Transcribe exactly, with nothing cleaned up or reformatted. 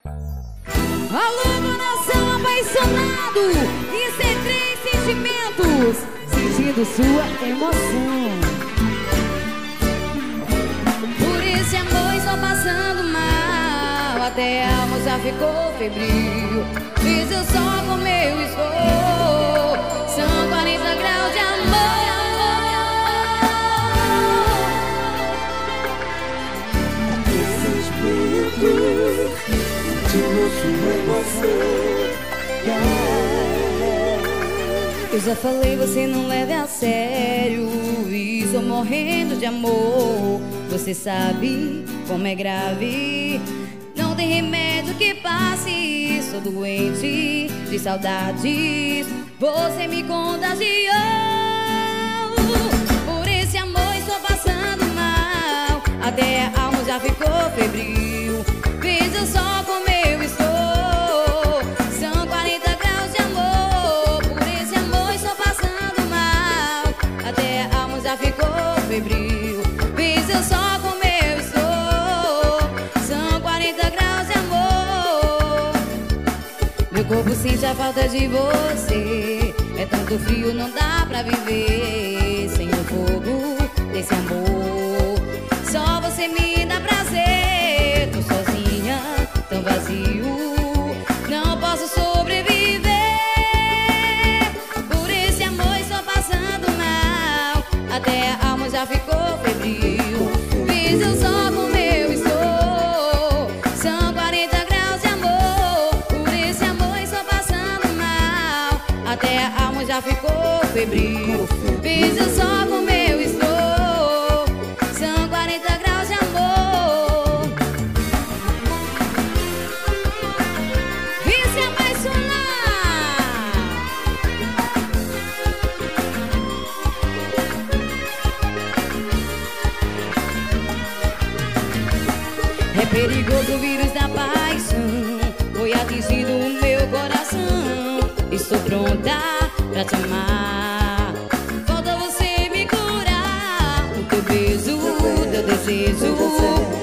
Alô, coração apaixonado, isso é três sentimentos, sentindo sua emoção. Por esse amor estou passando mal, até a alma já ficou febril. Fiz eu só como eu estou, são quarenta graus de amor. Eu já falei, você não leve a sério, e estou morrendo de amor. Você sabe como é grave, não tem remédio que passe. Sou doente de saudades, você me contagiou. Por esse amor estou passando mal, até a alma já ficou febril. Veja só como eu estou, são quarenta graus de amor. Por esse amor estou passando mal, até a alma já ficou febril. Veja só como eu estou, são quarenta graus de amor. Meu corpo sente a falta de você, é tanto frio, não dá pra viver sem o fogo desse amor. Só você me dá prazer, tô sozinha, tão vazio, não posso sobreviver. Por esse amor estou passando mal, até a alma já ficou febril. Veja só como eu estou, são quarenta graus de amor. Por esse amor estou passando mal, até a alma já ficou febril. Veja só como eu estou, são quarenta graus de amor. Vem se apaixonar. É perigoso o vírus da paixão, foi atingido o meu coração. Estou pronta pra te amar, falta você me curar. O teu beijo, o teu desejo